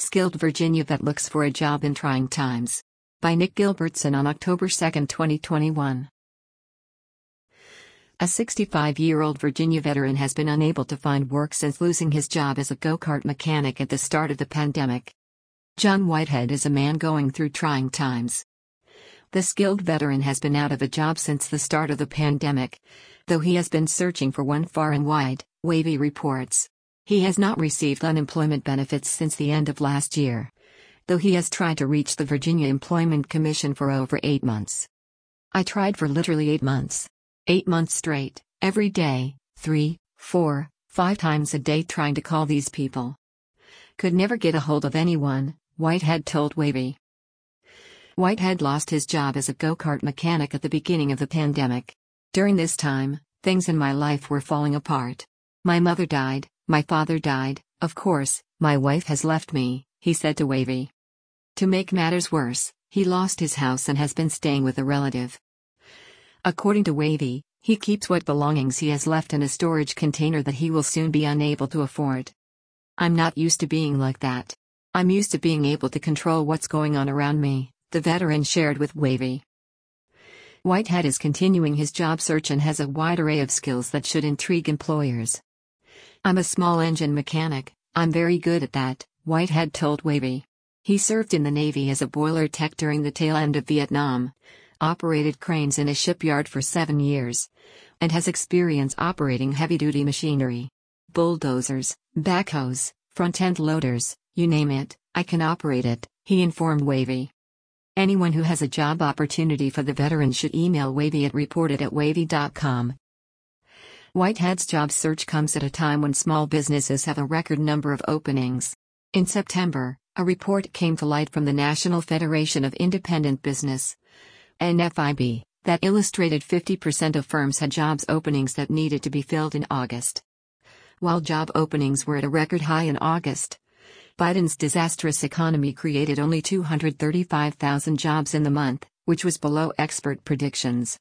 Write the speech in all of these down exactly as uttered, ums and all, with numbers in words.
Skilled Virginia vet looks for a job in trying times. By Nick Gilbertson on October second, twenty twenty-one. A sixty-five-year-old Virginia veteran has been unable to find work since losing his job as a go-kart mechanic at the start of the pandemic. John Whitehead is a man going through trying times. The skilled veteran has been out of a job since the start of the pandemic, though he has been searching for one far and wide, Wavy reports. He has not received unemployment benefits since the end of last year, though he has tried to reach the Virginia Employment Commission for over eight months. I tried for literally eight months. Eight months straight, every day, three, four, five times a day trying to call these people. Could never get a hold of anyone, Whitehead told Wavy. Whitehead lost his job as a go-kart mechanic at the beginning of the pandemic. During this time, things in my life were falling apart. My mother died, my father died, of course, my wife has left me, he said to Wavy. To make matters worse, he lost his house and has been staying with a relative. According to Wavy, he keeps what belongings he has left in a storage container that he will soon be unable to afford. I'm not used to being like that. I'm used to being able to control what's going on around me, the veteran shared with Wavy. Whitehead is continuing his job search and has a wide array of skills that should intrigue employers. I'm a small engine mechanic, I'm very good at that, Whitehead told Wavy. He served in the Navy as a boiler tech during the tail end of Vietnam, operated cranes in a shipyard for seven years, and has experience operating heavy-duty machinery. Bulldozers, backhoes, front-end loaders, you name it, I can operate it, he informed Wavy. Anyone who has a job opportunity for the veteran should email Wavy at reported at wavy dot com. Whitehead's job search comes at a time when small businesses have a record number of openings. In September, a report came to light from the National Federation of Independent Business, N F I B, that illustrated fifty percent of firms had jobs openings that needed to be filled in August. While job openings were at a record high in August, Biden's disastrous economy created only two hundred thirty-five thousand jobs in the month, which was below expert predictions.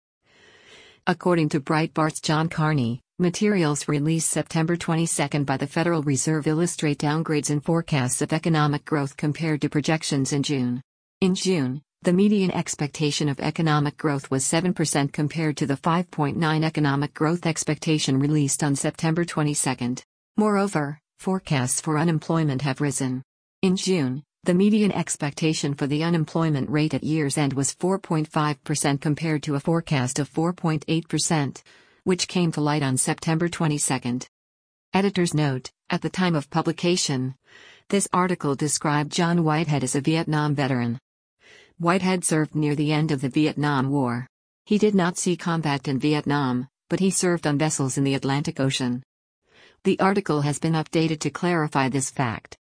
According to Breitbart's John Carney, materials released September twenty-second by the Federal Reserve illustrate downgrades in forecasts of economic growth compared to projections in June. In June, the median expectation of economic growth was seven percent compared to the five point nine economic growth expectation released on September twenty-second. Moreover, forecasts for unemployment have risen. In June, the median expectation for the unemployment rate at year's end was four point five percent compared to a forecast of four point eight percent, which came to light on September twenty-second. Editor's note: at the time of publication, this article described John Whitehead as a Vietnam veteran. Whitehead served near the end of the Vietnam War. He did not see combat in Vietnam, but he served on vessels in the Atlantic Ocean. The article has been updated to clarify this fact.